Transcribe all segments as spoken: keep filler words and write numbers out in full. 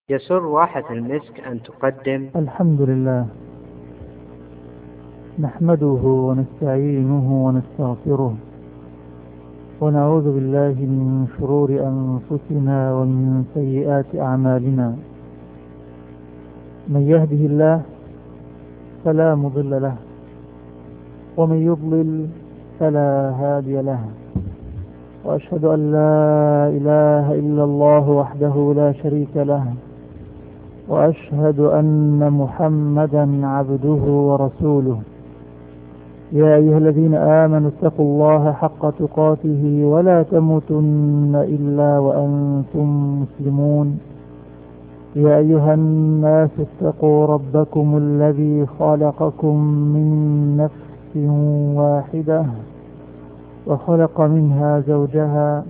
يسر واحة المسك أن تقدم. الحمد لله نحمده ونستعينه ونستغفره ونعوذ بالله من شرور أنفسنا ومن سيئات أعمالنا. من يهده الله فلا مضل له ومن يضلل فلا هادي له، وأشهد أن لا إله إلا الله وحده لا شريك له، وأشهد أن محمدا عبده ورسوله. يا أيها الذين آمنوا اتقوا الله حق تقاته ولا تموتن إلا وأنتم مسلمون. يا أيها الناس اتقوا ربكم الذي خلقكم من نفس واحدة وخلق منها زوجها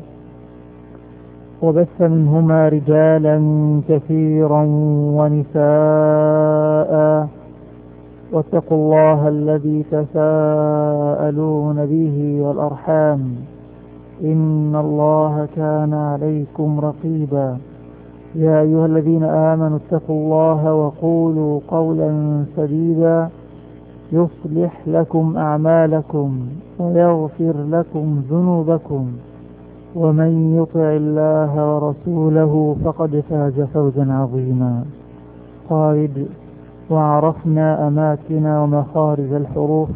وبث منهما رجالا كثيرا ونساء، واتقوا الله الذي تساءلون به والأرحام إن الله كان عليكم رقيبا. يا أيها الذين آمنوا اتقوا الله وقولوا قولا سديدا يصلح لكم أعمالكم ويغفر لكم ذنوبكم، ومن يطع الله ورسوله فقد فاز فوزا عظيما. قائد وعرفنا أماكن ومخارج الحروف.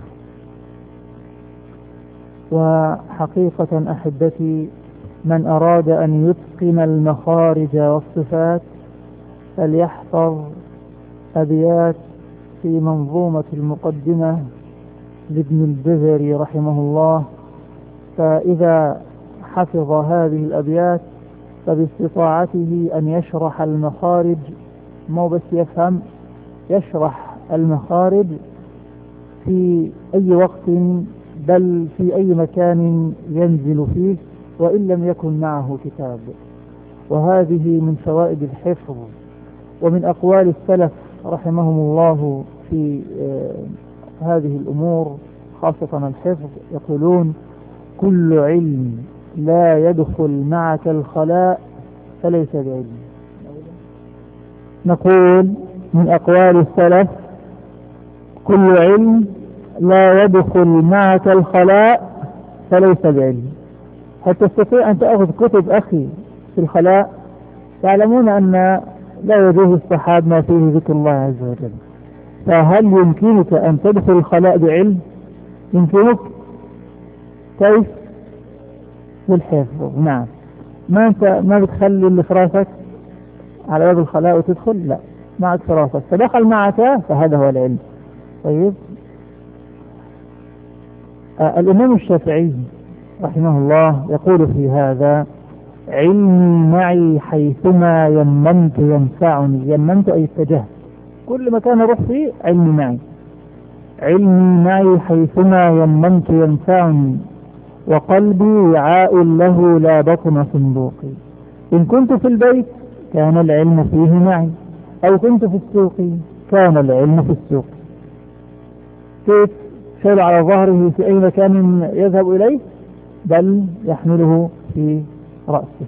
وحقيقة أحبتي، من أراد أن يتقن المخارج والصفات فليحفظ أبيات في منظومة المقدمة لابن الجزري رحمه الله، فإذا حفظ هذه الأبيات فباستطاعته أن يشرح المخارج، مو بس يفهم، يشرح المخارج في أي وقت بل في أي مكان ينزل فيه وإن لم يكن معه كتاب. وهذه من فوائد الحفظ. ومن أقوال السلف رحمهم الله في هذه الأمور خاصة الحفظ، يقولون: كل علم لا يدخل معك الخلاء فليس بعلم. نقول من أقوال السلف: كل علم لا يدخل معك الخلاء فليس بعلم. هل تستطيع أن تأخذ كتب أخي في الخلاء؟ تعلمون أن لا يجوز الصحاب ما فيه ذكر الله عز وجل، فهل يمكنك أن تدخل الخلاء بعلم؟ يمكنك. كيف؟ بالحفظ. نعم. ما أنت ما بتخلي اللي في راسك على باب الخلاء وتدخل، لا، معك في راسك فدخل معك، فهذا هو العلم. طيب. آه الإمام الشافعي رحمه الله يقول في هذا: علمي معي حيثما يممت ينفعني. يممت أي اتجهت، كل مكان أروح فيه علمي معي. علمي معي حيثما يممت ينفعني، وقلبي وعاء له لا بطن صندوقي. إن كنت في البيت كان العلم فيه معي، أو كنت في السوق كان العلم في السوق. كيف؟ شيل على ظهره في أي مكان يذهب إليه، بل يحمله في رأسه.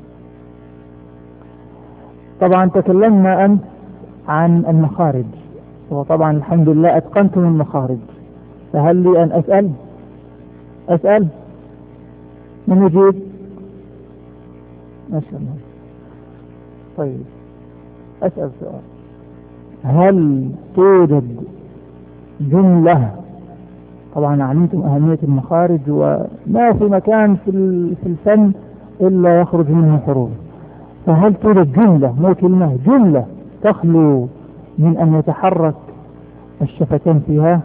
طبعا تكلمنا أمس عن المخارج، وطبعا الحمد لله أتقنتم المخارج، فهل لي أن أسأل أسأل من يجيب؟ ما شاء الله. طيب، أسأل سؤال: هل توجد جملة، طبعا علمتم أهمية المخارج وما في مكان في في الفن إلا يخرج منه حروف، فهل توجد جملة، مو كلمة، جملة تخلو من أن يتحرك الشفتان فيها؟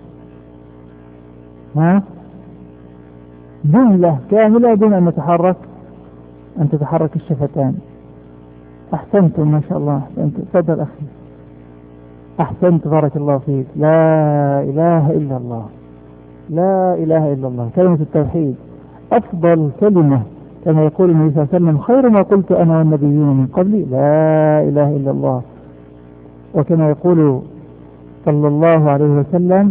ها؟ جملة كاملة دون أن يتحرك أن تتحرك الشفتان. أحسنتم ما شاء الله، أحسنتم. تفضل أخي. أحسنت، بارك الله فيك. لا إله إلا الله، لا إله إلا الله، كلمة التوحيد أفضل كلمة، كما يقول النبي صلى الله عليه وسلم: خير ما قلت أنا والنبيون من قبلي لا إله إلا الله. وكما يقول صلى الله عليه وسلم: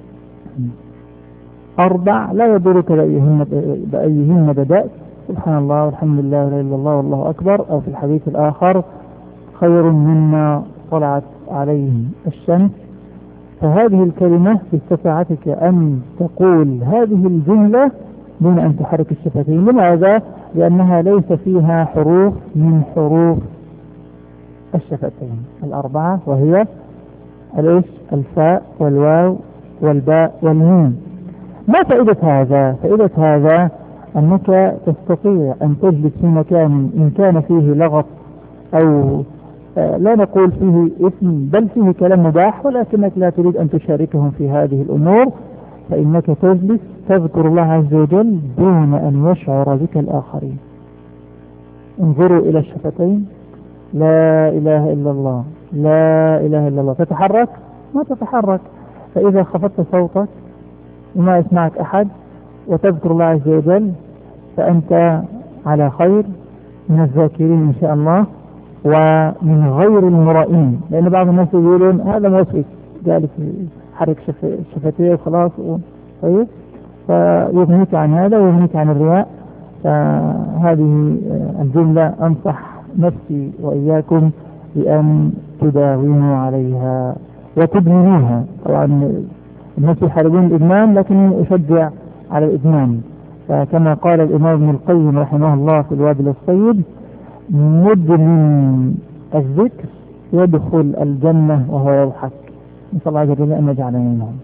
أربع لا يضرك بأيهن, بأيهن بدأت، سبحان الله والحمد لله ولا إله إلا الله والله أكبر. أو في الحديث الآخر: خير مما طلعت عليه الشمس. فهذه الكلمة باستطاعتك أن تقول هذه الجملة دون أن تحرك الشفتين. لماذا؟ لأنها ليس فيها حروف من حروف الشفتين الأربعة، وهي الإيش؟ الفاء والواو والباء والميم. ما فائدة هذا؟ فائدة هذا أنك تستطيع أن تجلس في مكان إن كان فيه لغط أو لا نقول فيه إثم بل فيه كلام مباح، ولكنك لا تريد أن تشاركهم في هذه الأمور، فإنك تجلس تذكر الله عز وجل دون أن يشعر بك الآخرين. انظروا إلى الشفتين، لا إله إلا الله، لا إله إلا الله. تتحرك؟ ما تتحرك. فإذا خفضت صوتك وما يسمعك أحد وتذكر الله عز وجل فأنت على خير من الذاكرين إن شاء الله ومن غير المرائين. لأن بعض الناس يقولون هذا موسوس جالس حرك شفتيه وخلاص، طيب، فيغنيك عن هذا ويغنيك عن الرياء. فهذه الجملة أنصح نفسي وإياكم بأن تداوموا عليها وتدمنوها. طبعا الناس يحاربون الإدمان، لكن أشجع على الإدمان. فكما قال الإمام ابن القيم رحمه الله في الوابل الصيب: مدمن الذكر يدخل الجنة وهو يضحك. نسأل الله عز وجل أن يجعلنا منهم.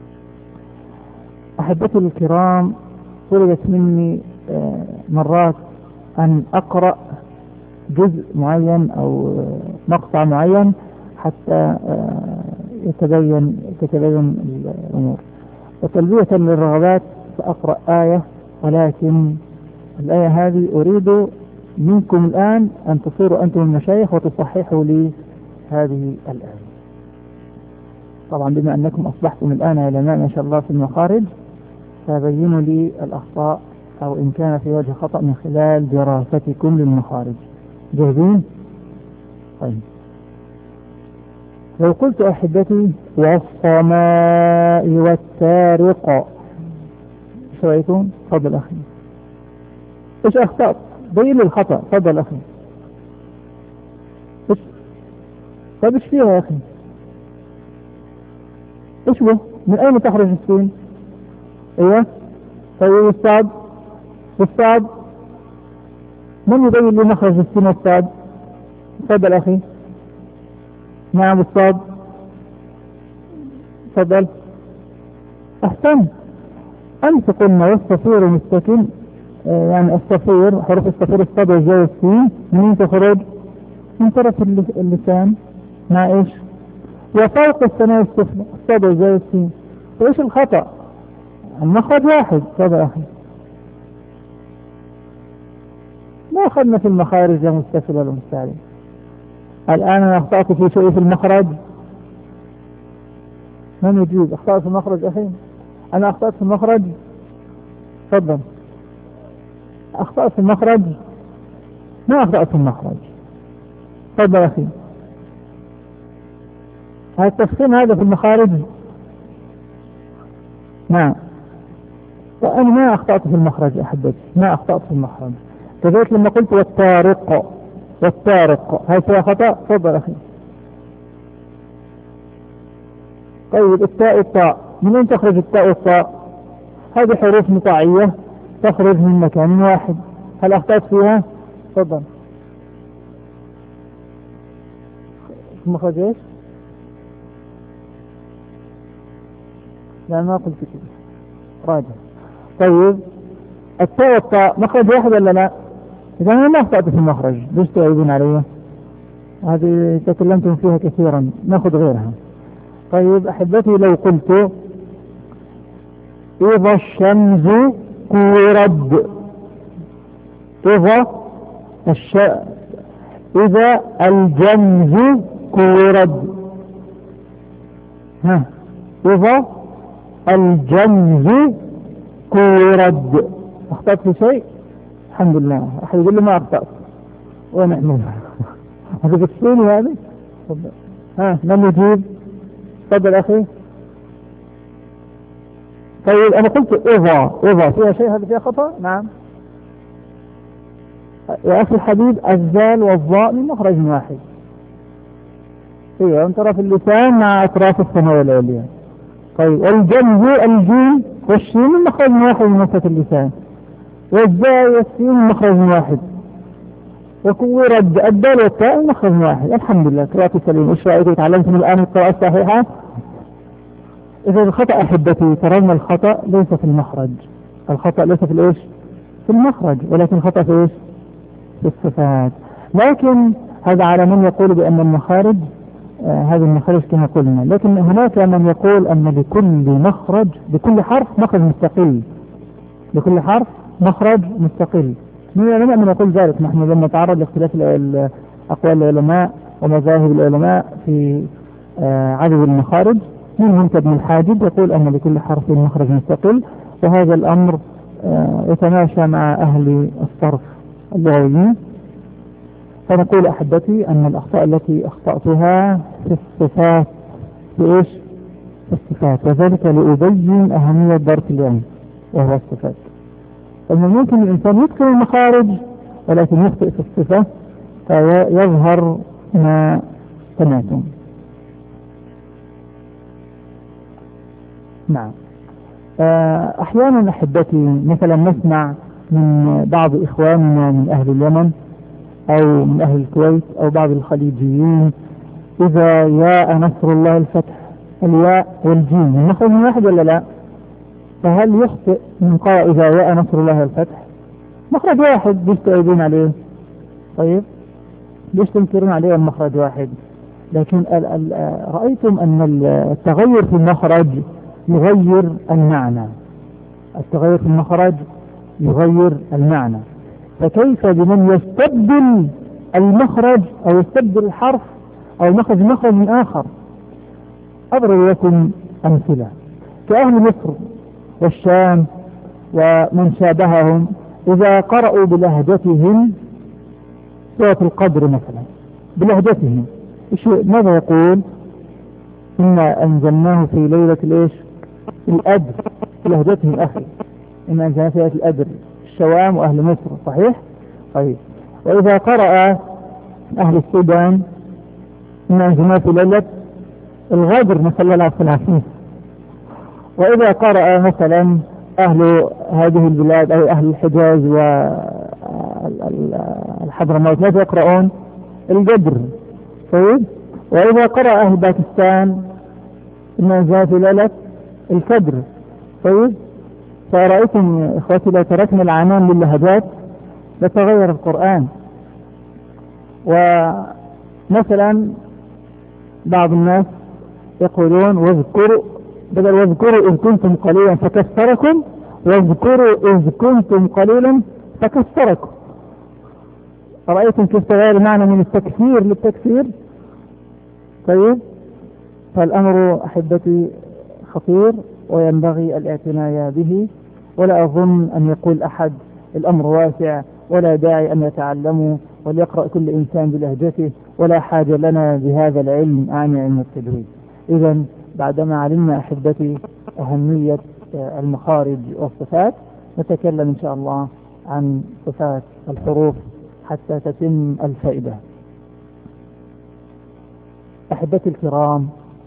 أحبتي الكرام، طلبت مني مرات أن أقرأ جزء معين أو مقطع معين حتى يتبين تتبين الأمور. وتلبية للرغبات سأقرأ آية، ولكن الآية هذه أريد منكم الآن أن تصيروا أنتم المشايخ وتصححوا لي هذه الآية. طبعا بما أنكم أصبحتم الآن علماء ما شاء الله في المخارج، فبينوا لي الأخطاء أو إن كان في وجه خطأ من خلال دراستكم للمخارج. جاهزين؟ طيب. لو قلت أحبتي والسماء والتارق، ايش رأيكم؟ تفضل أخي. ايش أخطأت؟ بين لي الخطأ. تفضل أخي. ايش؟ طيب ايش فيها يا أخي؟ ايش هو؟ من أين تخرج السين؟ ايوه. طيب أستاذ، أستاذ من يبين لي مخرج السين أستاذ؟ تفضل أخي. نعم أستاذ، تفضل. أحسن. أنت قلنا والصفير مستكن، يعني الصفير حروف الصفير الصاد والجاء والسين منين تخرج؟ من طرف اللسان مع ايش؟ وفوق الثنايا السفلى الصاد والجاء والسين. وايش الخطأ؟ المخرج واحد. تفضل أخي. ما أخذنا في المخارج لا مستفل ولا مستعلم. الآن أنا أخطأت في شيء في المخرج؟ من يجيب؟ أخطأت في المخرج أخي؟ أنا أخطأت في المخرج؟ تفضل. أخطأت في المخرج؟ ما أخطأت في المخرج. تفضل أخي. هل التفخيم هذا في المخارج؟ نعم. فأنا ما أخطأت في المخرج أحبتي، ما أخطأت في المخرج. كذلك لما قلت والتارق، والتارق هل فيها خطأ؟ تفضل أخي. طيب التاء والطاء، من وين تخرج التاء والطاء؟ هذه حروف مطاعية تخرج من مكان واحد. هل أخطأت فيها؟ تفضل. مخرج ايش؟ لا ما قلت كده، راجع. طيب التاء والطاء مخرج واحد ولا لا؟ إذا أنا ما أخطأت في المخرج، ليش تعيبون علي؟ هذه تكلمتم فيها كثيرا، نأخذ غيرها. طيب أحبتي، لو قلت إذا الشمس كورت، إذا الش... إذا الجمز كورت، ها، إذا الجمز كورت، أخطأت في شيء؟ الحمد لله. أحد يقول لي ما أخطأت ونعمل هذا بتسوني هذا. ها، من يجيب؟ تفضل أخي. طيب أنا قلت إذا، إذا فيها شيء هذا فيها خطأ؟ نعم يا أخي الحبيب. الزال والظاء من مخرج واحد، ايوه انطراف اللسان مع اطراف الثنايا العليا. طيب والجنب الجيم والشين من مخرج واحد من وسط اللسان، والزاي والسين من مخرج واحد، وكورد الدال والتاء من مخرج واحد. الحمد لله قراءتي سليمة. ايش رايكم تعلمتم الان القراءة الصحيحة؟ اذا الخطأ احبتي ترون الخطأ ليس في المخرج، الخطأ ليس في الايش؟ في المخرج، ولكن الخطأ في ايش؟ في الصفات. لكن هذا على من يقول بأن المخارج آه هذه المخارج كما قلنا، لكن هناك من يقول أن لكل مخرج لكل حرف مخرج مستقل، لكل حرف مخرج مستقل. من العلماء من يقول ذلك. نحن لما نتعرض لاختلاف أقوال العلماء ومذاهب العلماء في آه عدد المخارج، منهم كابن الحاجب يقول أن لكل حرف مخرج مستقل، وهذا الأمر آه يتماشى مع أهل الصرف اللغويين. فنقول أحبتي أن الأخطاء التي أخطأتها في الصفات في إيش؟ في الصفات، وذلك لأبين أهمية درس اليوم وهو الصفات. فمن ممكن الإنسان يتقن المخارج ولكن يخطئ في الصفة فيظهر ما سمعتم. نعم. أحيانا أحبتي مثلا نسمع من بعض إخواننا من أهل اليمن أو من أهل الكويت أو بعض الخليجيين إذا ياء نصر الله الفتح، الياء والجيم من مخرج واحد ولا لا؟ فهل يخطئ من قال إذا ياء نصر الله الفتح؟ مخرج واحد ليش تؤيدون عليه؟ طيب ليش تنكرون عليه المخرج واحد؟ لكن ال ال رأيتم أن التغير في المخرج يغير المعنى، التغير في المخرج يغير المعنى. فكيف بمن يستبدل المخرج أو يستبدل الحرف أو مخرج مخرج من آخر؟ أضرب لكم أمثلة كأهل مصر والشام ومن شابههم إذا قرأوا بلهجتهم سورة القدر مثلا بلهجتهم، ماذا يقول؟ إنا أنزلناه في ليلة الإيش؟ القدر، بلهجتهم أخي، إنا أنزلناه في ليلة القدر، الشوام وأهل مصر، صحيح؟ طيب وإذا قرأ أهل السودان إنا أنزلناه في ليلة الغدر، نسأل الله العافية. وإذا قرأ مثلا أهل هذه البلاد أو أهل الحجاز والحضرموت ماذا يقرؤون؟ القدر. طيب وإذا قرأ أهل باكستان إنا أنزلناه في ليلة القدر. طيب فرأيتم إخوتي لو تركنا العنان للهجات لتغير القرآن. ومثلا بعض الناس يقولون واذكروا، بدل واذكروا إذ كنتم قليلا فكثركم، واذكروا إذ كنتم قليلا فكثركم. رأيتم كيف تغير المعنى من التكثير للتكثير؟ طيب فالأمر أحبتي خطير وينبغي الاعتناء به، ولا أظن أن يقول أحد الأمر واسع ولا داعي أن يتعلموا وليقرأ كل إنسان بلهجته، ولا حاجة لنا بهذا العلم عن علم التجويد. إذا بعدما علمنا أحبتي أهمية المخارج والصفات نتكلم إن شاء الله عن صفات الحروف حتى تتم الفائدة. أحبتي الكرام،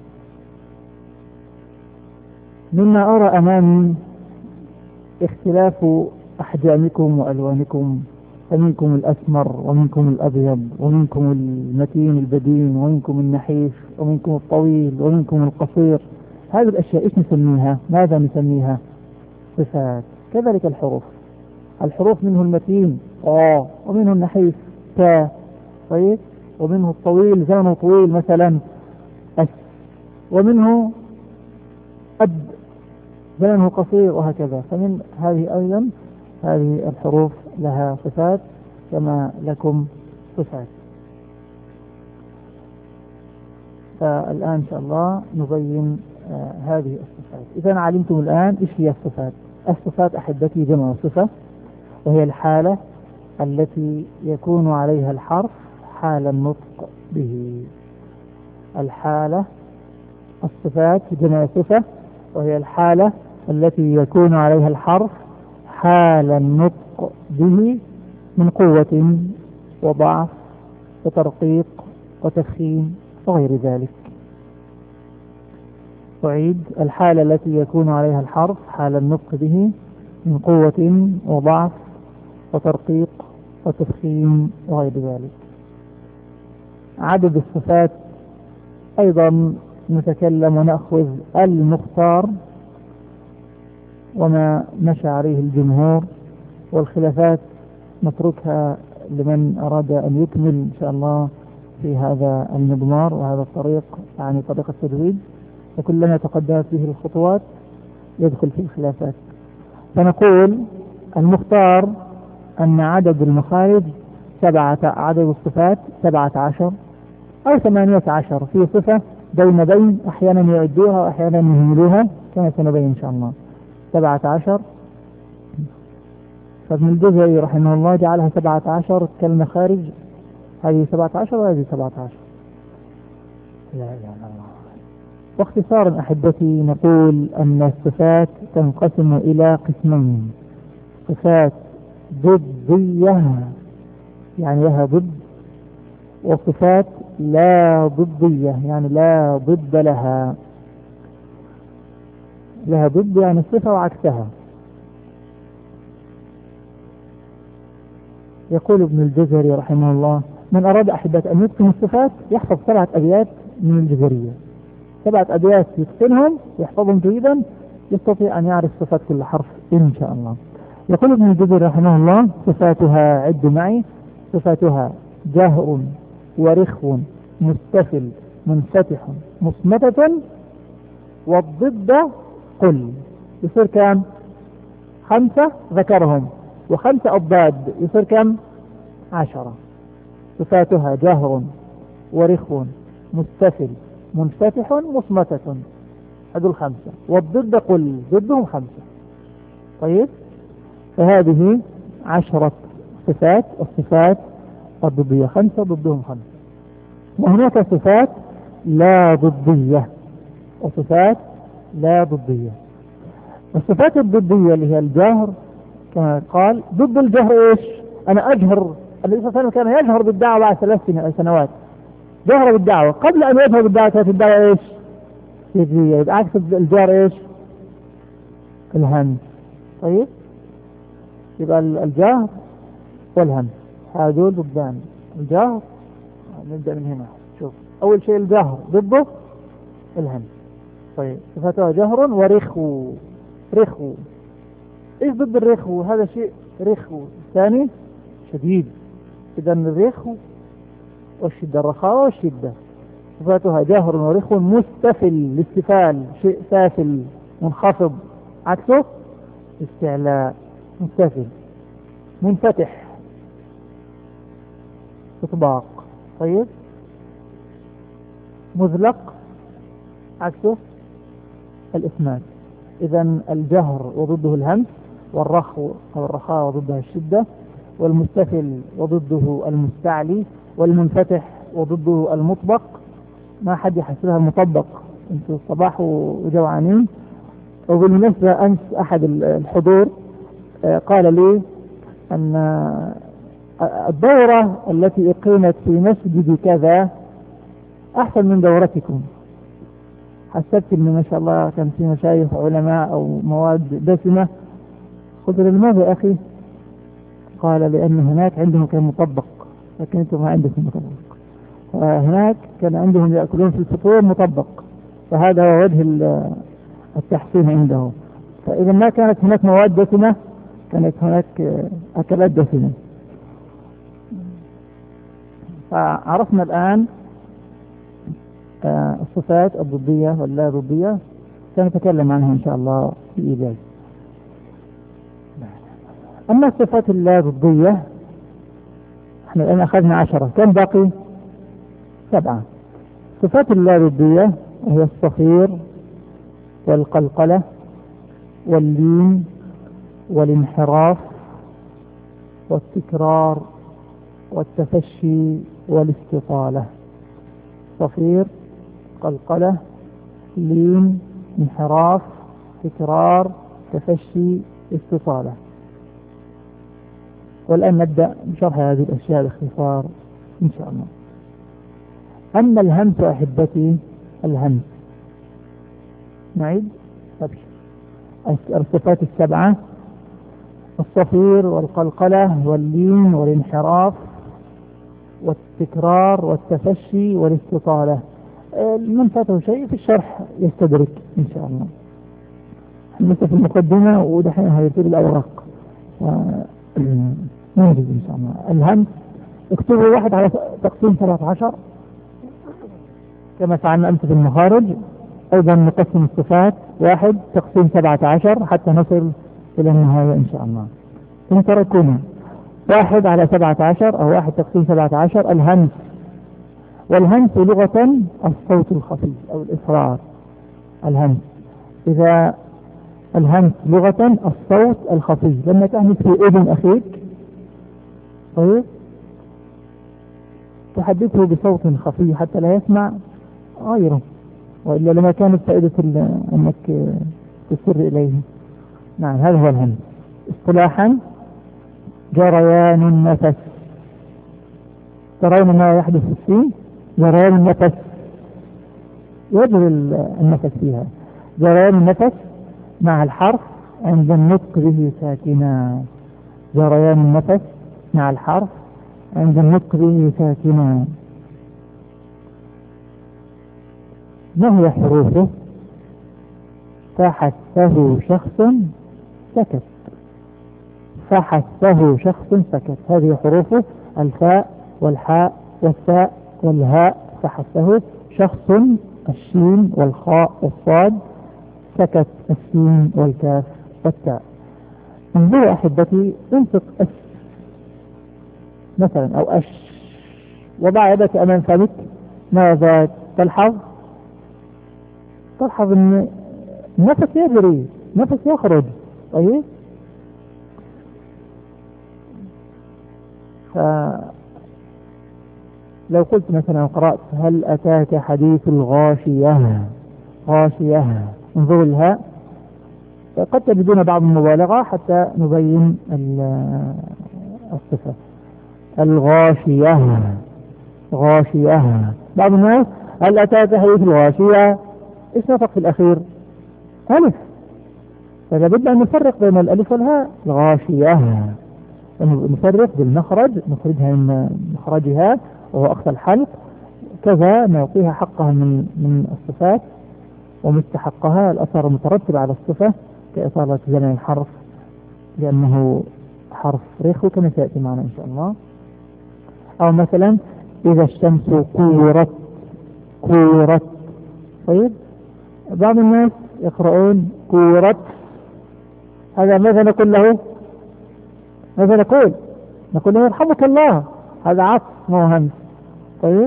مما أرى أمامي اختلاف أحجامكم وألوانكم، فمنكم الأسمر ومنكم الأبيض ومنكم المتين البدين ومنكم النحيف ومنكم الطويل ومنكم القصير. هذه الأشياء إيش نسميها؟ ماذا نسميها؟ صفات. كذلك الحروف، الحروف منه المتين آه ومنه النحيف تا، طيب ومنه الطويل زمنه طويل مثلا أس، ومنه أد زمنه قصير وهكذا. فمن هذه أيضا هذه الحروف لها صفات كما لكم صفات. فالآن إن شاء الله نبين آه هذه الصفات. إذا علمتم الآن إيش هي الصفات. الصفات أحبتي جمع صفة، وهي الحالة التي يكون عليها الحرف حال النطق به. الحالة الصفات جمع صفة، وهي الحالة التي يكون عليها الحرف حال النطق به من قوة وضعف وترقيق وتفخيم وغير ذلك. أعيد: الحالة التي يكون عليها الحرف حال النطق به من قوة وضعف وترقيق وتفخيم وغير ذلك. عدد الصفات أيضا نتكلم ونأخذ المختار وما مشى عليه الجمهور، والخلافات نتركها لمن أراد أن يكمل إن شاء الله في هذا المضمار وهذا الطريق، يعني طريق التجويد، وكلما تقدمت به الخطوات يدخل في الخلافات. فنقول المختار أن عدد المخارج سبعة، عدد الصفات سبعة عشر أو ثمانية عشر، في صفة بين بين أحيانا يعدوها وأحيانا يهملوها كما سنبين إن شاء الله. سبعة عشر، فابن الجزري رحمه الله جعلها سبعة عشر كالمخارج، هذه سبعة عشر وهذه سبعة عشر. لا إله إلا الله. واختصارا أحبتي نقول أن الصفات تنقسم إلى قسمين: صفات ضدية يعني لها ضد، وصفات لا ضدية يعني لا ضد لها. لها ضد يعني الصفة وعكسها. يقول ابن الجزري رحمه الله: من أراد أحبة أن يتقن الصفات يحفظ سبعة أبيات من الجزرية، سبعة أبيات يتقنهم ويحفظهم جيدا يستطيع أن يعرف صفات كل حرف إن شاء الله. يقول ابن الجزري رحمه الله: صفاتها عد معي: صفاتها جهر ورخو مستفل منفتح مصمتة، والضد قل. يصير كم؟ خمسة ذكرهم، وخمسة أضداد يصير كم؟ عشرة. صفاتها جهر ورخو مستفل منفتح مصمتة، هذول خمسة، والضد قل ضدهم خمسة. طيب، فهذه عشرة صفات، الصفات الضدية خمسة ضدهم خمسة. وهناك صفات لا ضدية وصفات لا ضدية. الصفات الضدية اللي هي الجهر، كما قال ضد الجهر ايش؟ انا اجهر. النبي صلى الله عليه وسلم كان يجهر بالدعوة بعد ثلاث سنوات، جهر بالدعوة. قبل ان يجهر بالدعوة كانت الدعوة ايش؟ سرية. يبقى عكس الجهر ايش؟ الهمس. طيب، يبقى الجهر والهمس هذول ضدان. الجهر نبدأ من هنا. شوف، اول شيء الجهر ضده الهمس. طيب، صفاتها جهر ورخو. رخو ايش ضد الرخو؟ هذا شيء رخو. ثاني شديد. اذا الرخو والشدة، الرخاوة والشدة. صفاتها جهر ورخو مستفل، الاستفال شيء سافل منخفض، عكسه استعلاء مستفل. منفتح اطباق. طيب، مذلق عكسه الإسمات. إذا الجهر وضده الهمس، والرخو أو الرخاء وضدها الشدة، والمستفل وضده المستعلي، والمنفتح وضده المطبق. ما حد يحسبها المطبق، انتوا الصباح وجوعانين. وبالمناسبة أمس أحد الحضور قال لي أن الدورة التي أقيمت في مسجد كذا أحسن من دورتكم. حسبت أن ما شاء الله كان في مشايخ وعلماء أو مواد دسمة. قلت له: لماذا يا أخي؟ قال: لأن هناك عندهم كان مطبق، لكن أنتم ما عندكم مطبق. وهناك كان عندهم يأكلون في الفطور مطبق، فهذا هو وجه التحسين عنده. فإذا ما كانت هناك مواد دسمة كانت هناك أكلات دسمة. فعرفنا الآن الصفات الضدية واللا ضدية، سنتكلم عنها إن شاء الله في إيجاز. أما الصفات اللا ضدية، احنا الآن أخذنا عشرة، كم باقي؟ سبعة. صفات اللا ضدية هي الصفير والقلقلة واللين والانحراف والتكرار والتفشي والاستطالة. صفير، قلقلة، لين، انحراف، تكرار، تفشي، استطالة. والآن نبدأ بشرح هذه الأشياء باختصار إن شاء الله. أما الهمس أحبتي، الهمس نعيد الصفات السبعة: الصفير والقلقلة واللين والانحراف والتكرار والتفشي والاستطالة. من فاته شيء في الشرح يستدرك إن شاء الله. لسه في المقدمة ودحين هيطير الأوراق ننجز إن شاء الله. الهمس اكتبوا واحد على تقسيم ثلاثة عشر كما فعلنا أمس في المخارج. أيضا نقسم الصفات واحد تقسيم سبعة عشر حتى نصل إلى النهاية إن شاء الله. ثم تركونا واحد على سبعة عشر أو واحد تقسيم سبعة عشر. الهمس، والهمس لغة الصوت الخفي أو الإصرار. الهمس إذا الهمس لغة الصوت الخفي، لما تهمس في أذن أخيك طيب تحدثه بصوت خفي حتى لا يسمع غيره، وإلا لما كانت فائدة أنك تسر إليه. نعم هذا هو الهمس. اصطلاحا جريان النفس. ترون ما يحدث في السين؟ جريان النفس، يجري النفس فيها. جريان النفس مع الحرف عند النطق به ساكنا. جريان النفس مع الحرف عند النطق به ساكنا. ما هي حروفه؟ فحثه شخص سكت. فحثه شخص سكت، هذه حروفه: الفاء والحاء والثاء والهاء. فحثه شخص، الشين والخاء والصاد. سكت، السين والكاف والتاء. انظروا أحبتي، انطق أس مثلا أو أش، وضع يدك أمام فمك. ماذا تلحظ؟ تلحظ أن نفس يجري، نفس يخرج. طيب فلو قلت مثلا قرأت هل أتاك حديث الغاشية، غاشية، انظروا الهاء. قد تجدون بعض المبالغة حتى نبين الصفة. الغاشية، غاشية. بعض الناس هل أتاك حديث الغاشية، إيش نطق في الأخير؟ ألف. فلا بد أن نفرق بين الألف والهاء. الغاشية نفرق بالمخرج، نخرجها من مخرجها وهو أقصى الحلق، كذا نعطيها حقها من من الصفات ومستحقها الأثر المترتب على الصفة كإطالة زمن الحرف لأنه حرف رخو كما سيأتي معنا إن شاء الله. أو مثلا إذا الشمس كورت، كورت. طيب بعض الناس يقرؤون كورت، هذا ماذا نقول له؟ ماذا نقول؟ نقول له يرحمك الله، هذا عطف مو همس. طيب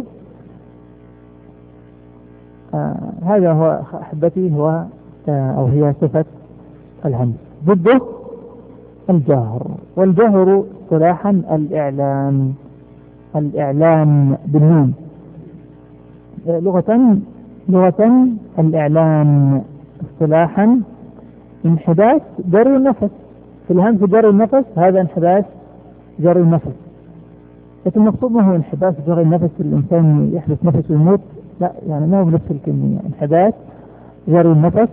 آه هذا هو أحبتي هو آه أو هي صفة الهمس. ضده الجهر، والجهر اصطلاحا الإعلان، الإعلان بالنون. لغة لغة الإعلان، اصطلاحا انحباس جري النفس. في الهمس جري النفس، هذا انحباس جري النفس. لكن المقصود ما هو انحباس جري النفس الإنسان يحدث نفسه ويموت، لا، يعني ما هو بنفس الكمية. انحباس جري النفس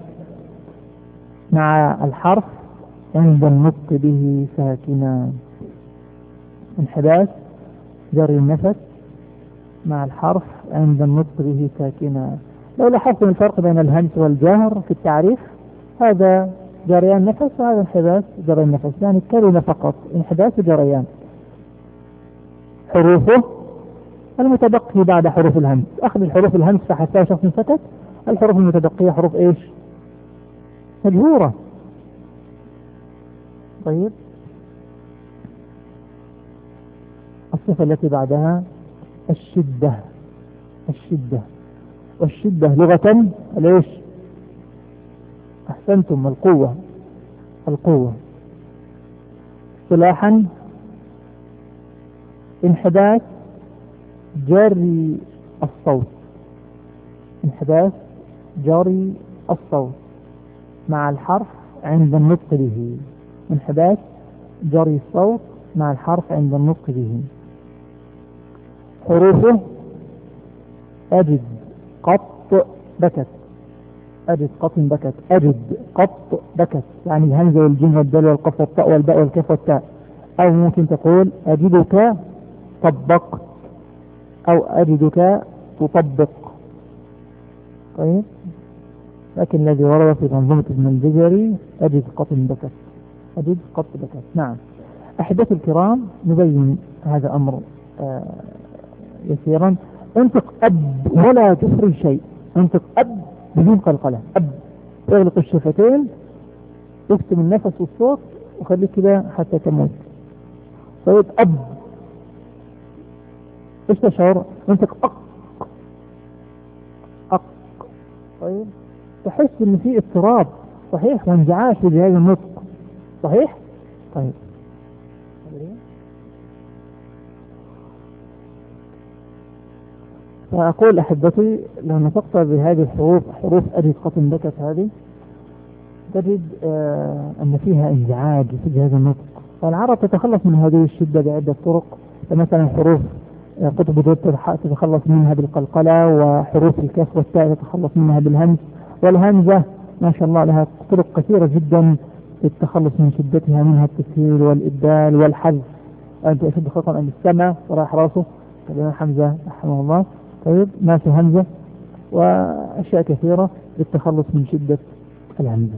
مع الحرف عند النطق به ساكنا. انحباس جري النفس مع الحرف عند النطق به ساكنا. لو لاحظتم الفرق بين الهمس والجهر في التعريف، هذا جريان نفس وهذا انحباس جري النفس، يعني كلمة فقط، انحباس وجريان. حروفه المتبقي بعد حروف الهمس، أخذ الحروف الهمس فحتى شخص سكت. الحروف المتبقية حروف إيش؟ مجهورة. طيب الصفة التي بعدها الشدة، الشدة. والشدة لغة ليش؟ أحسنتم، القوة، القوة. اصطلاحا انحباس جري الصوت، انحباس جري الصوت مع الحرف عند النطق به. انحباس جري الصوت مع الحرف عند النطق به. حروفه أجد قط بكت، أجد قط بكت، أجد قط بكت، يعني الهمزة والجيم والدال والقاف والطاء والباء والكاف والتاء. أو ممكن تقول أجدك طبقت، أو أجدك تطبق. طيب، لكن الذي ورد في منظومة ابن الجزري أجد قط بكت، أجد قط بكت. نعم. أحبتي الكرام، نبين هذا أمر آه يسيرا. انطق أب ولا تفرج شيء، انطق أب بدون قلقلة، أب، اغلق الشفتين، اكتم النفس والصوت وخليك كده حتى تموت. طيب، أب، ايش تشعر؟ انطق أق، أق. طيب، تحس ان في اضطراب صحيح وانزعاج في جهاز النطق صحيح. طيب، فأقول أحبتي، لو نطقت بهذه الحروف، حروف أجد قط بكت هذه، تجد آه أن فيها انزعاج في جهاز النطق. فالعرب تتخلص من هذه الشدة بعدة طرق. فمثلا حروف قطب ضد تتخلص منها بالقلقلة، وحروف الكاف والتاء تتخلص منها بالهمز، والهمزة ما شاء الله لها طرق كثيرة جدا للتخلص من شدتها، منها التسهيل والإبدال والحذف. أنت أشد خطأ عند السمع وراح راسه كلمة حمزة رحمه الله. طيب، ناس همزة وأشياء كثيرة للتخلص من شدة الهمزة.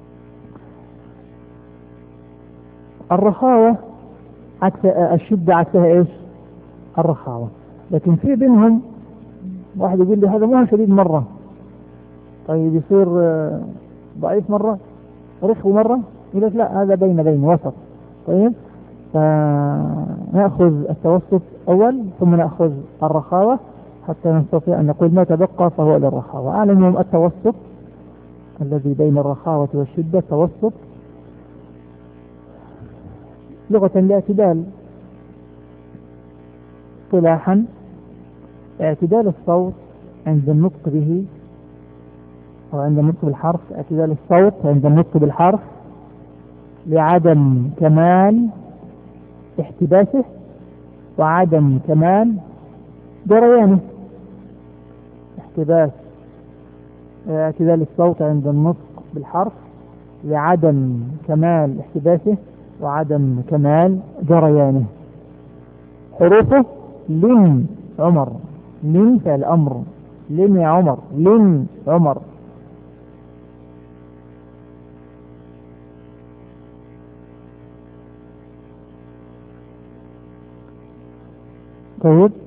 الرخاوة عكس الشدة، عكسها إيش؟ الرخاوة. لكن في بينهم واحد يقول لي هذا مو شديد مرة، طيب يصير ضعيف مرة، رخو مرة، يقول لك لا هذا بين بين وسط. طيب، فنأخذ التوسط أول ثم نأخذ الرخاوة حتى نستطيع أن نقول ما تبقى فهو للرخاوة. أعلم التوسط الذي بين الرخاوة والشدة، التوسط لغة الاعتدال، اصطلاحا اعتدال الصوت عند النطق به أو عند النطق بالحرف، اعتدال الصوت عند النطق بالحرف لعدم كمال احتباسه وعدم كمال جريانه. احتباس اعتدال الصوت عند النطق بالحرف لعدم كمال احتباسه وعدم كمال جريانه. حروفه لن عمر، لن فعل أمر، لن يا عمر، لن عمر. طيب،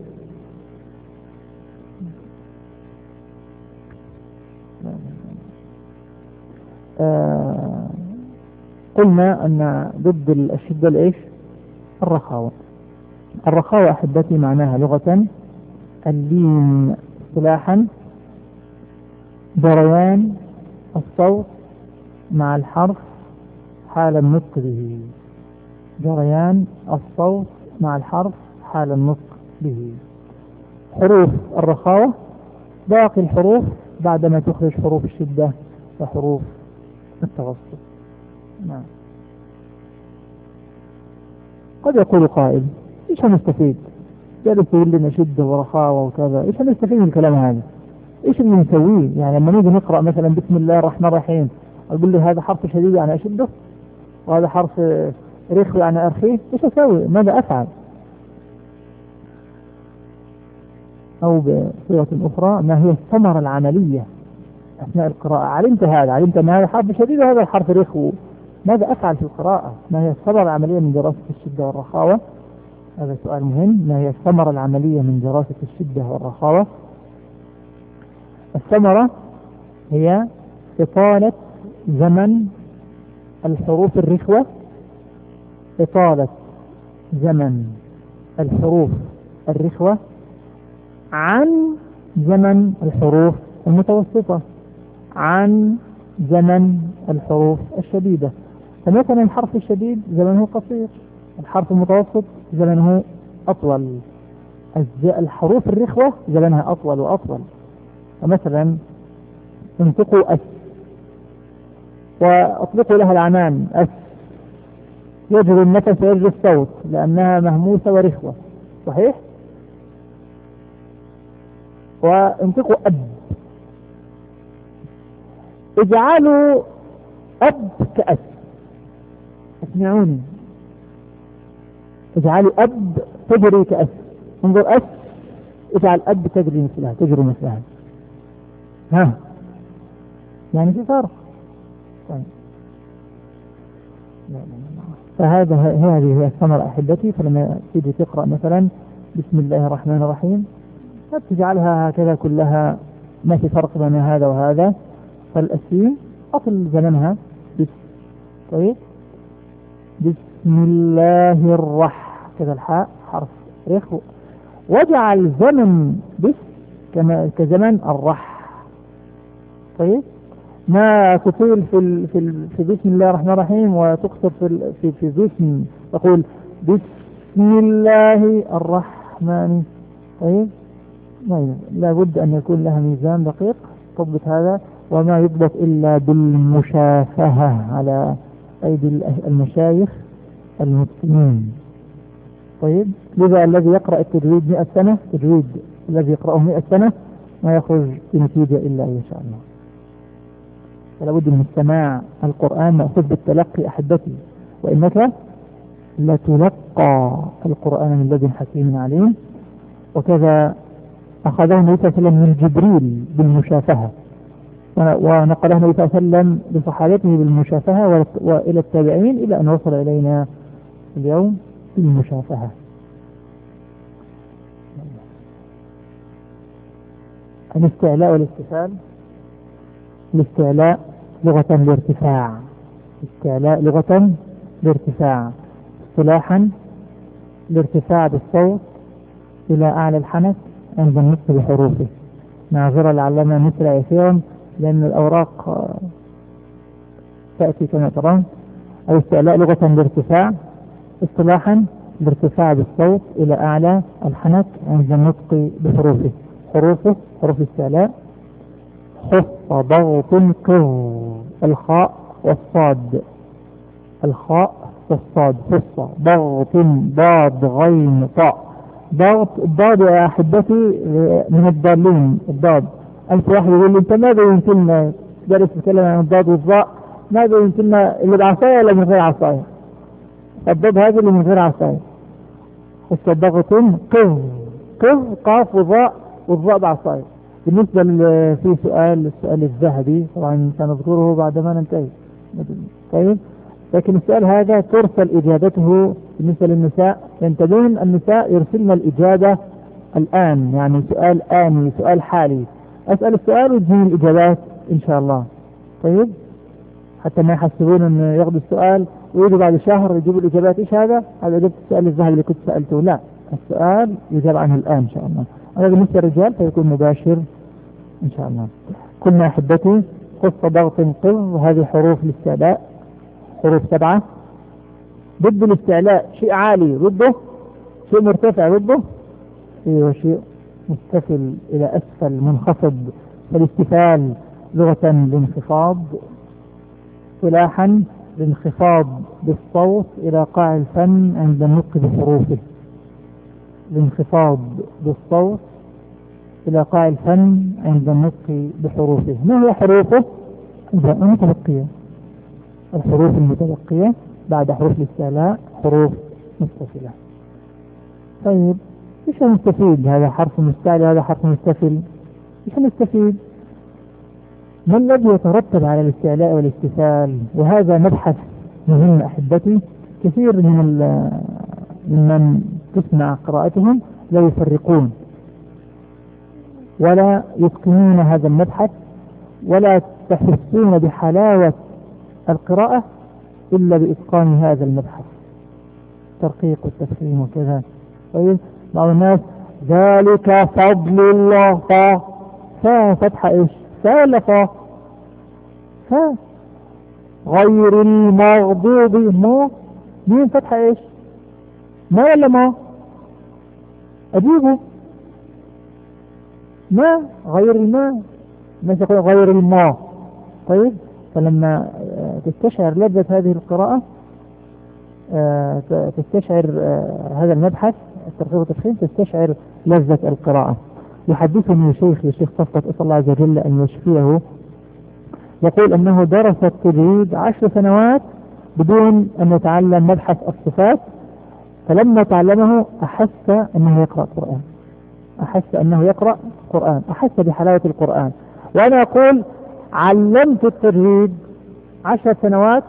آه قلنا أن ضد الشدة الإيش؟ الرخاوة. الرخاوة أحبتي معناها لغة اللين، اصطلاحا جريان الصوت مع الحرف حال النطق به، جريان الصوت مع الحرف حال النطق به. حروف الرخاوة باقي الحروف بعدما تخرج حروف الشدة وحروف التوسط. نعم. قد يقول قائل ايش هنستفيد؟ جالس يقول لنا شدة ورخاوة وكذا، ايش هنستفيد من الكلام هذا؟ ايش اللي نسويه؟ يعني لما نيجي نقرأ مثلا بسم الله الرحمن الرحيم، اقول له هذا حرف شديد يعني اشده، وهذا حرف رخو يعني ارخيه، ايش اسوي؟ ماذا افعل؟ او بصيغة اخرى، ما هي الثمرة العملية اثناء القراءة؟ علمت هذا، علمت ان هذا حرف شديد وهذا الحرف رخو، ماذا افعل في القراءة؟ ما هي الثمرة العملية من دراسة الشدة والرخاوة؟ هذا سؤال مهم. ما هي الثمرة العملية من دراسة الشدة والرخاوة؟ الثمرة هي إطالة زمن الحروف الرخوة، إطالة زمن الحروف الرخوة عن زمن الحروف المتوسطة، عن زمن الحروف الشديدة. فمثلا الحرف الشديد زمنه قصير، الحرف المتوسط زمنه أطول، الحروف الرخوة زمنها أطول وأطول. فمثلا انطقوا أس وأطلقوا لها العنان، أس يجري النفس ويجري الصوت لأنها مهموسة ورخوة، صحيح؟ وانطقوا أب. اجعلوا أب كأس. اسمعوني، اجعلوا أب تجري كأس. انظر أس، اجعل أب تجري مثلها، تجري مثلها. ها يعني في فرق. طيب. فهذا هذه هي الثمرة أحبتي. فلما تيجي تقرأ مثلا بسم الله الرحمن الرحيم تجعلها هكذا كلها، ما في فرق بين هذا وهذا. فالأسين أصل زمنها بس. طيب بسم الله الرح كذا الحاء حرف رخ، واجعل زمن بس كما كزمن الرح. طيب ما تطيل في ال في ال في بسم الله الرحمن الرحيم وتقصر في ال في في بسم، تقول بسم الله الرحمن. طيب لا بد أن يكون لها ميزان دقيق تضبط هذا، وما يضبط إلا بالمشافهة على أيدي المشايخ المتقنين. طيب لذا الذي يقرأ التجويد مئة سنة، تجويد الذي يقرأه مئة سنة ما يخرج بنتيجة إلا إن شاء الله. فلا بد من السماع. القرآن مأخوذ بالتلقي أحبتي، وإنك لتلقى القرآن من لدن حكيم عليم. وكذا أخذه النبي صلى الله عليه وسلم من جبريل بالمشافهة، ونقله النبي صلى الله عليه وسلم لصحابته بالمشافهة وإلى التابعين إلى أن وصل إلينا اليوم بالمشافهة. الاستعلاء والاستفال. الاستعلاء لغة الارتفاع. الاستعلاء لغة الارتفاع. اصطلاحا الارتفاع بالصوت إلى أعلى الحنك عند النطق بحروفه. معذرة لعلنا نسرع يسيرا لأن الأوراق تأتي كما ترون. الاستعلاء لغة الارتفاع، اصطلاحا الارتفاع بالصوت إلى أعلى الحنك عند النطق بحروفه. حروفه حروف الاستعلاء: خف ضغط قر، الخاء والصاد، الخاء والصاد، خف ضغط ضاد غين طاء. ضغط الضاد يا أحبتي من الضالين. الضاد ألف واحد يقول لي أنت ماذا يمكننا درس تتكلم عن الضاد والضاء، ماذا يمكننا اللي بعصاية ولا من غير عصاية؟ الضاد هذا اللي من غير عصاية. خف ضغط قر، قر قاف وضاء والضاء بعصاية. بالنسبة في سؤال السؤال الذهبي طبعا سنذكره بعد ما ننتهي. طيب لكن السؤال هذا ترسل إجابته بالنسبة للنساء. ينتبهون النساء يرسلنا الإجابة الآن، يعني سؤال آني سؤال حالي. أسأل السؤال وتجيني الإجابات إن شاء الله. طيب حتى ما يحسبون أن ياخذوا السؤال ويجوا بعد شهر يجيبوا الإجابات. إيش هذا؟ هذا إجابة السؤال الذهبي اللي كنت سألته. لا، السؤال يجاب عنه الآن إن شاء الله. هذا بالنسبة للرجال فيكون مباشر إن شاء الله. كنا أحبتي خف ضغط قر، هذه حروف الاستعلاء، حروف سبعة. ضد الاستعلاء شيء عالي، ضده شيء مرتفع، ضده ايوه شيء مستفل إلى أسفل منخفض. فالاستفال لغة الانخفاض، اصطلاحا الانخفاض بالصوت إلى قاع الفم عند النطق بحروفه. الانخفاض بالصوت إلى قاع الفم عند النطق بحروفه. ما هي حروفه؟ المتبقية، الحروف المتبقية بعد حروف الاستعلاء حروف مستفلة. طيب ايش نستفيد؟ هذا حرف مستعلى هذا حرف مستفل، ايش نستفيد؟ ما الذي يترتب على الاستعلاء والاستفال؟ وهذا مبحث مهم أحبتي. كثير من ممن تسمع قراءتهم لا يفرقون ولا يتقنون هذا المبحث ولا تحسون بحلاوة القراءة إلا بإتقان هذا المبحث، ترقيق والتفخيم وكذا. طيب بعض الناس ذلك فضل الله، فا فا فتحة ايش؟ فا ولا فا؟ فا. غير المغضوب، ما مين فتحة ايش؟ ما ولا ما؟ أجيبه ما، غير الماء، ما تقول غير الماء. طيب فلما تستشعر لذة هذه القراءة، تستشعر هذا المبحث الترقيق والتفخيم، تستشعر لذة القراءة. يحدثني شيخي الشيخ صفوت أسأل الله عز وجل أن يشفيه، يقول أنه درس التجويد عشر سنوات بدون أن يتعلم مبحث الصفات، فلما تعلمه أحس أنه يقرأ قرآن، أحس أنه يقرأ قرآن، أحس بحلاوة القرآن. وأنا أقول علمت التجويد عشر سنوات،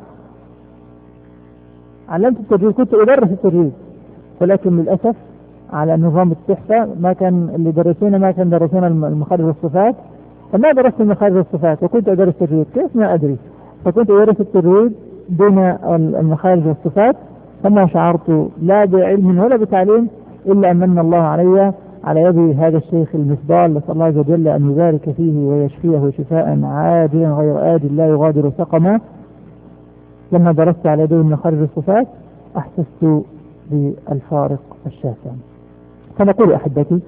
علمت التجويد، كنت أدرس التجويد، ولكن للأسف على نظام التحفة ما كان اللي درسونا ما كان درسونا المخارج والصفات، فما درست المخارج والصفات وكنت أدرس التجويد، كيف ما أدري، فكنت أدرس التجويد دون المخارج والصفات، فما شعرت لا بعلم ولا بتعليم إلا أمن الله علي على يد هذا الشيخ المفضال، نسأل الله عز وجل أن يبارك فيه ويشفيه شفاء عاجلا غير آجل لا يغادر سقما. لما درست على يده المخارج والصفات أحسست بالفارق الشاسع. فنقول أحبتي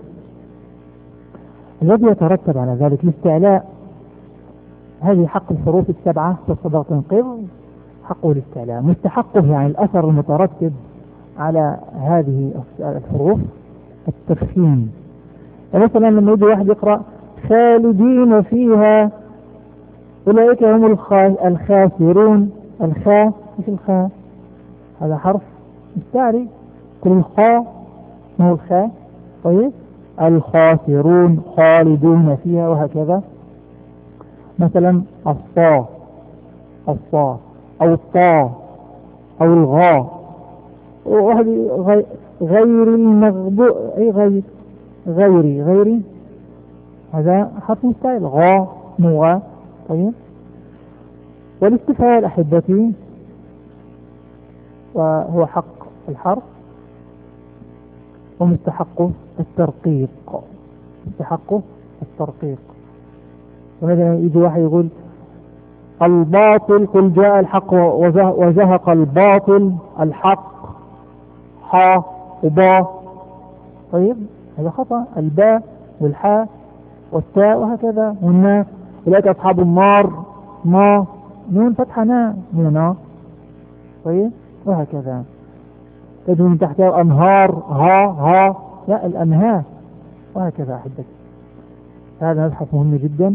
الذي يترتب على ذلك الاستعلاء، هذه حق الحروف السبعة في الصدر تنقض حقه الاستعلاء، مستحقه يعني الأثر المترتب على هذه الحروف التفخيم. مثلا لما يجي واحد يقرأ خالدين فيها أولئك هم الخاسرون، الخاء مش الخاء، هذا حرف مستعري، كل الخاء ما هو الخاء، طيب الخاسرون خالدون فيها، وهكذا. مثلا الصا الصا أو الطا أو الغاء، وهذه غير المغضوب، أي غير غيري غيري هذا حرف مستعير، غاء مغا. طيب والاستفعال أحبتي وهو حق الحرف ومستحقه الترقيق، مستحقه الترقيق. ومثلا يجي واحد يقول الباطل قل جاء الحق وزهق الباطل، الحق حا وبا، طيب هذا خطأ، الباء والحاء والتاء وهكذا، والنا أولئك أصحاب النار، ما نون فتحة نا نونا، طيب وهكذا. تجد من تحتها أنهار ها ها، لا الأنهار، وهكذا أحبتي. هذا مبحث مهم جدا،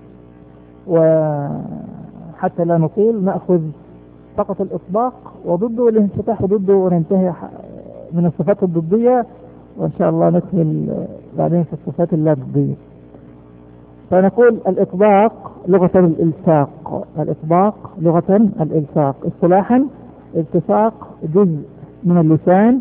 وحتى لا نطيل نأخذ فقط الإطباق وضده الانفتاح وضده، وننتهي من الصفات الضدية، وإن شاء الله نكمل بعدين في الصفات اللا ضدية. فنقول الإطباق لغة الإلصاق، الإطباق لغة الإلصاق، اصطلاحا التصاق جزء من اللسان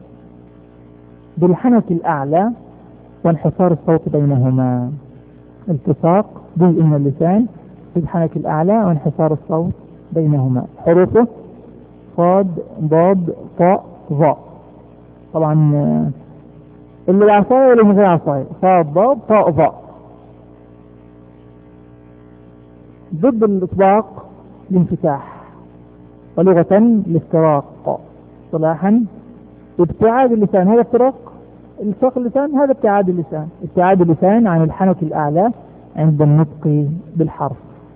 بالحنك الأعلى وانحصار الصوت بينهما، التصاق جزء من اللسان بالحنك الأعلى وانحصار الصوت بينهما. حروفه صاد ضاد طاء ظاء، طبعا اللي العصاية واللي من غير عصاية، صاد ضاد طاء ظاء. ضد الإطباق الانفتاح، ولغة الافتراق، اصطلاحا ابتعاد اللسان، هذا افتراق الصاق اللسان، هذا ابتعاد اللسان، ابتعاد اللسان عن الحنك الأعلى عند النطق بالحرف.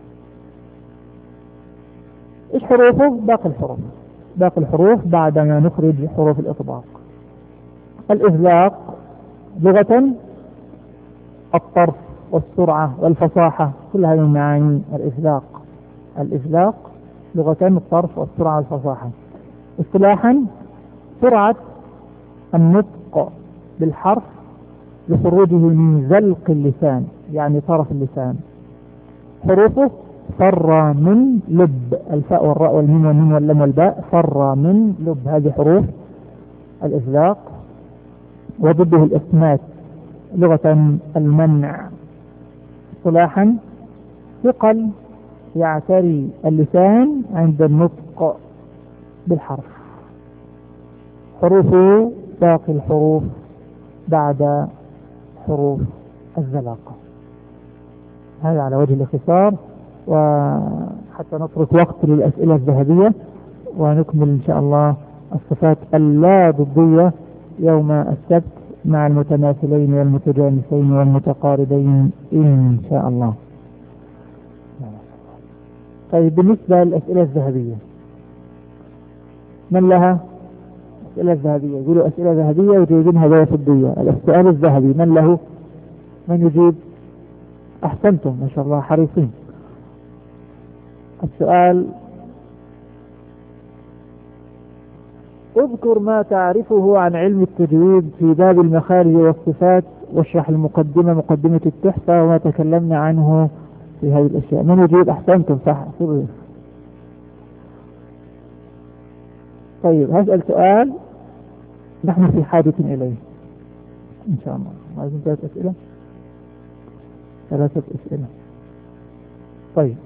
ايش حروفه؟ باقي الحروف، باقي الحروف بعدما نخرج حروف الإطباق. الإذلاق لغة الطرف والسرعة والفصاحة، كل هذه المعاني الإذلاق. الإذلاق لغة الطرف والسرعة والفصاحة. اصطلاحا سرعة النطق بالحرف لخروجه من زلق اللسان، يعني طرف اللسان. حروفه فر من لب، الفاء والراء والميم والنون واللام والباء، فر من لب، هذه حروف الإذلاق. وضده الإصمات لغة المنع، اصطلاحا ثقل يعتري اللسان عند النطق بالحرف. حروفه باقي الحروف بعد حروف الزلاقة. هذا على وجه الاختصار، وحتى نترك وقت للأسئلة الذهبية، ونكمل إن شاء الله الصفات اللا ضدية يوم السبت مع المتماثلين والمتجانسين والمتقاربين إن شاء الله. طيب بالنسبة للأسئلة الذهبية، من لها أسئلة ذهبية؟ يقولوا أسئلة ذهبية وجايبينها هدايا فضية. السؤال الذهبي من له؟ من يجيب؟ أحسنتم ما شاء الله حريصين. السؤال: اذكر ما تعرفه عن علم التجويد في باب المخارج والصفات، واشرح المقدمة مقدمة التحفة وما تكلمنا عنه في هذه الأشياء. من يجيب؟ أحسنتم صح. طيب هسأل سؤال نحن في حاجة إليه إن شاء الله. عايزين ثلاث أسئلة ثلاثة أسئلة طيب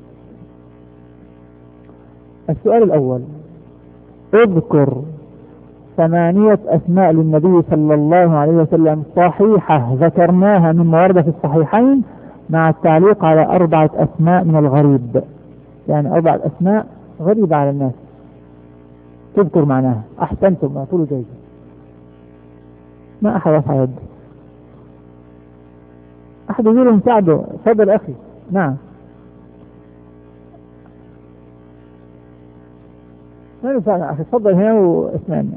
السؤال الأول: اذكر ثمانية أسماء للنبي صلى الله عليه وسلم صحيحة ذكرناها من ورد في الصحيحين، مع التعليق على أربعة أسماء من الغريب، يعني أربعة أسماء غريبة على الناس تذكر معناها. أحسنتم أقول جيد. ما أحد رفع يده. أحد يقول مساعده. تفضل أخي. نعم. ما ينفع أخي، تفضل هنا واسمعني.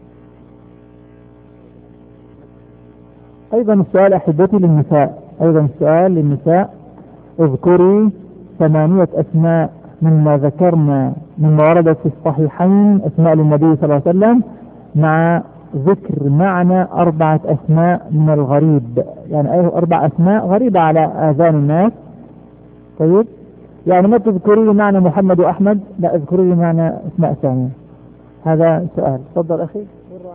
أيضا السؤال أحبتي للنساء، أيضا السؤال للنساء: اذكري ثمانية أسماء مما ذكرنا مما وردت في الصحيحين أسماء للنبي صلى الله عليه وسلم، مع ذكر معنى أربعة أسماء من الغريب، يعني أي أربع أسماء غريبة على آذان الناس. طيب يعني ما تذكري لي معنى محمد وأحمد، لا اذكري لي معنى أسماء ثانية. هذا سؤال. تفضل أخي.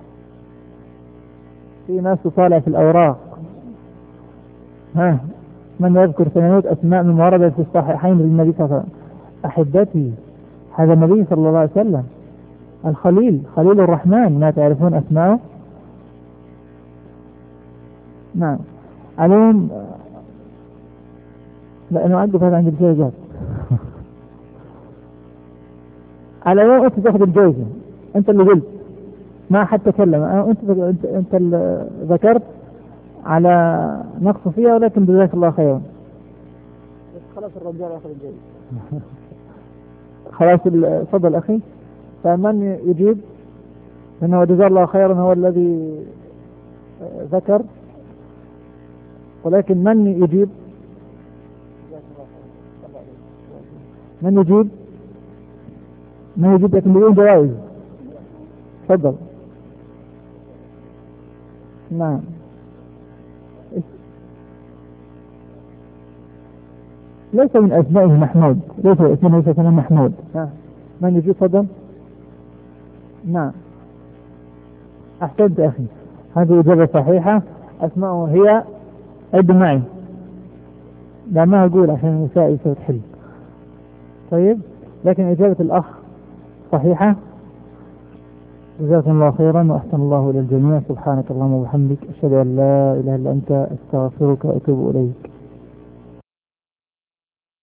في ناس تطالع في الأوراق. ها من يذكر ثمانية أسماء من وردت في الصحيحين للنبي صلى الله عليه وسلم؟ أحبتي هذا النبي صلى الله عليه وسلم الخليل، خليل الرحمن، ما تعرفون أسماءه؟ نعم. عليهم لأنه عنده هذا عند الجائزات. على يوم أنت تأخذ الجائزة، أنت اللي قلت ما حد تكلم، أنت أنت أنت اللي ذكرت على نقص فيها، ولكن جزاك الله خيرا. خلاص الرجال يأخذ الجائزة. خلاص. تفضل أخي. فمن يجيب؟ لأنه جزاه الله خيرا هو الذي ذكر، ولكن من يجيب؟ من يجيب؟ من يجيب لكن بدون جوائز. تفضل. نعم. ليس من أسمائه محمود، ليس اسمه ليس اسمه محمود. من يجيب؟ تفضل. نعم. أحسنت أخي، هذه إجابة صحيحة. أسماءه هي عد معي، لا ما أقول عشان النساء يسوي تحل. طيب لكن إجابة الأخ صحيحة. جزاكم الله خيرا وأحسن الله إلى الجميع. سبحانك اللهم وبحمدك، أشهد أن لا إله إلا أنت، أستغفرك وأتوب إليك.